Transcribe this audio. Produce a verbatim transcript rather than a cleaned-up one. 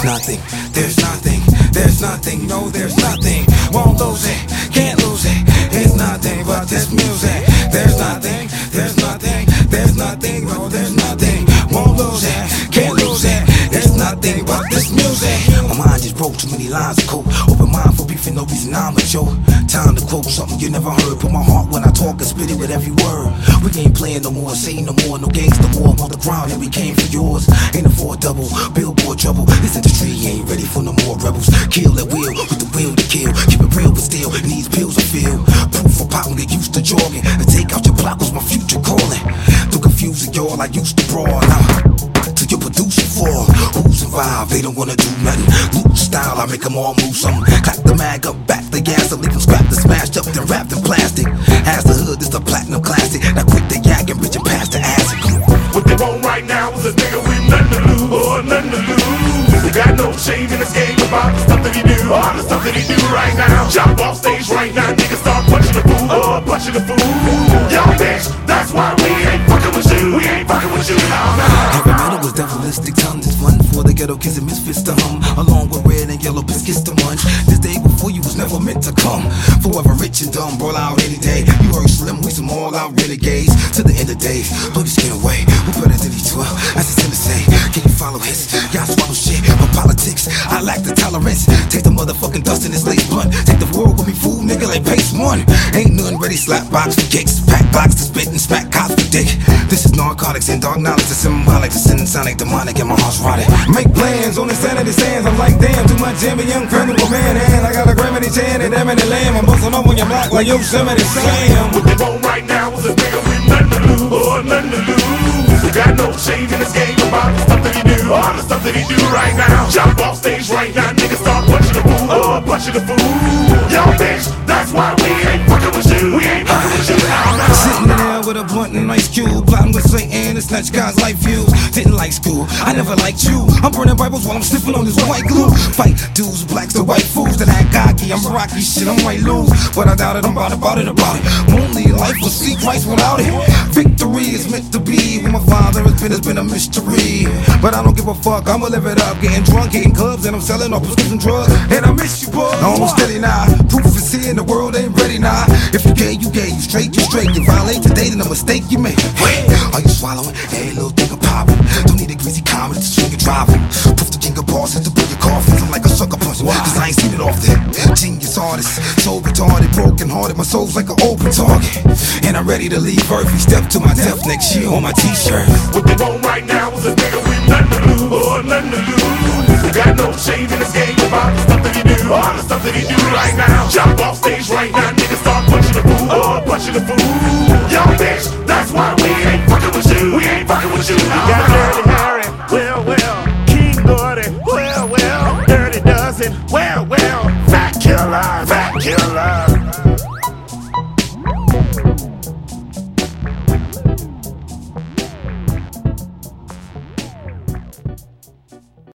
nothing, there's nothing, there's nothing, no, there's nothing. Won't lose it, can't lose it. It's nothing but this music. There's nothing, there's nothing, there's nothing, no, there's nothing. Won't lose it, can't lose it. It's nothing but this music. My mind just broke, too many lines of code. Open mind for beef and no reason I'm a joke. Time to quote something you never heard. Put my heart when I talk and spit it with every word. We ain't playing no more, say no more, no games no more. I'm on the ground and we came for yours. Ain't a four double, billboard trouble. This industry ain't ready for no more rebels. Kill at will, with the will to kill. Keep it real but still, needs pills to feel. Proof for power, get used to jogging. And take out your block was my future calling. Through confusing y'all, I used to brawl. Now to your producer for who's involved, they don't wanna do nothing. Loose style, I make them all move something. Clap the mag up, back the gas, I leave them scrapped and smashed up, then wrapped in plastic. As the hood, it's a platinum classic. Now quit the yak and reach and pass the acid. What they want right now is a nigga with nothing to lose, or nothing to lose. We got no shame in this game about the stuff that he do, all the stuff that he do right now. Jump off stage right now, niggas start punching the fool, or punching the fool. Yo, bitch, that's why we ain't fucking with you. We ain't fucking with you now. Heavy metal was devilistic tongues. It's fun for the ghetto kids and misfits to hum, along with red and yellow biscuits to munch. This day before you was never meant to come. Forever rich and dumb, roll out any day. You heard Slim, we some all out renegades. To the end of days, blow your skin away. Who better than each one? As it's in the say, can you follow his? Y'all swallow shit, but politics, I lack the tolerance. Take the motherfucking dust in this lace blunt. Take the world with me, fool, nigga, like pace one. Ain't nothing ready, slap box for kicks. Pack box to spit and smack cops for dick. This is narcotics and dark knowledge. The symbolic, the sin sonic, demonic, and my heart's rotted. Make plans on insanity sands. I'm like, damn, too much jam, a young criminal man. And I got a gravity chan and damn it, the lamb. I'm busting up on your block like Yosemite Sam. What they want right now is a nigga with nothing to lose, or nothing to lose. We got no shame in this game about the stuff that he do, all the stuff that he do right now. Jump off stage right now, niggas start punching the fool, or punching the fool. Yo, bitch, that's why we ain't fucking with you. We ain't fucking with you now. Sitting there with a blunt and ice cube, plotting with Satan and snatch God's life views. Didn't like school, I never liked you. I'm burning Bibles while I'm sniffing on this white glue. Fight dudes, blacks, the white fools that act cocky. I'm rocky, shit, I might lose, but I doubt it. I'm about it, about it, about it. Only life will see Christ without it. Victory is meant to be. With my father, it's been, it's been a mystery. But I don't give a fuck, I'ma live it up. Getting drunk, hitting clubs, and I'm selling all prescription drugs. And I miss you, boy. Almost steady now. Proof is here, and the world ain't ready now. If you gay, you gay. You straight, you straight. You violate today, then a mistake you made. Wait, are you swallowing? Hey, little thing of popping. Don't need a greasy comment to swing and driving. Proof the king of bosses to bring your coffins. I'm like a sucker punch, cause I ain't seen it often. Genius artist, so retarded, broken hearted. My soul's like an open target. And I'm ready to leave Earth. We step to my death next year on my t-shirt. What they want right now is a nigga with nothing to lose, or nothing to lose. We got no shame in this game about the stuff that he do, all the stuff that he do right now. Jump off stage right now, niggas start punching the fool, or punching the fool. Yo, bitch, that's why we ain't fucking with you. We ain't fucking with you.